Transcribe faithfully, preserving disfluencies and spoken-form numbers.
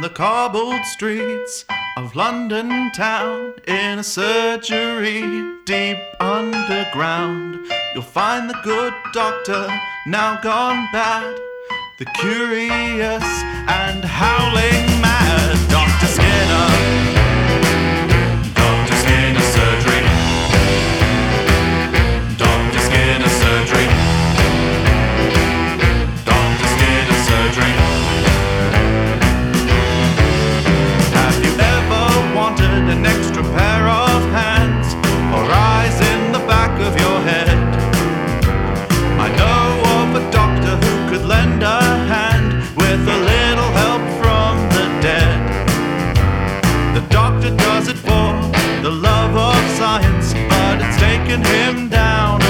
the cobbled streets of London town, in a surgery deep underground, you'll find the good doctor now gone bad, the curious and howling mad Doctor Skinner. Doctor Skinner surgery. Doctor Skinner surgery. Doctor Skinner surgery. Have you ever wanted an extra pair of hands or eyes in the back of your head? I know of a doctor who could lend a hand with a little help from the dead. The doctor does it for the love of science, but it's taken him down